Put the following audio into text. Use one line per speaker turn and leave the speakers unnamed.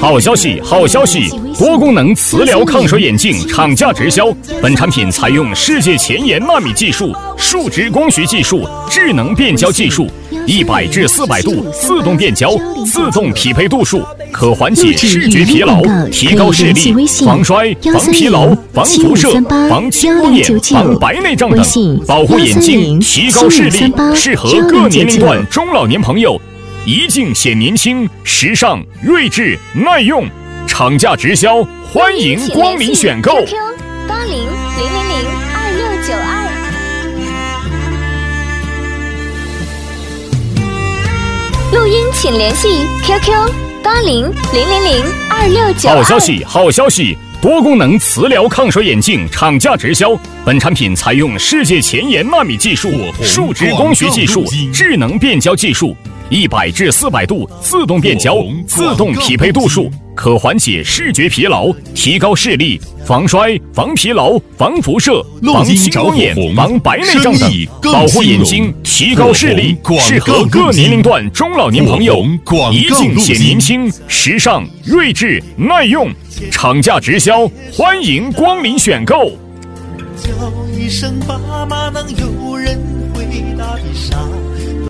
好消息，好消息！多功能磁疗抗水眼镜厂家直销，本产品采用世界前沿纳米技术、树脂光学技术、智能变焦技术，100至400度自动变焦，自动匹配度数，可缓解视觉疲劳，提高视力，防摔、防疲劳、防辐射、防青光眼、防白内障等，保护眼睛，提高视力，适合各年龄段中老年朋友。一镜显年轻，时尚、睿智、耐用，厂家直销，欢迎光临选购。
QQ 80000692。录音请联系 QQ 80000692。
好消息，好消息！多功能磁疗抗水眼镜厂家直销，本产品采用世界前沿纳米技术、树脂光学技术、智能变焦技术。100至400度自动变焦，自动匹配度数，可缓解视觉疲劳，提高视力，防摔、防疲劳、防辐射、防青光眼、防白内障等，保护眼睛，提高视力，适合各年龄段中老年朋友。一镜显年轻，时尚、睿智、耐用，厂家直销，欢迎光临选购。
叫一声爸妈，能有人回答的傻。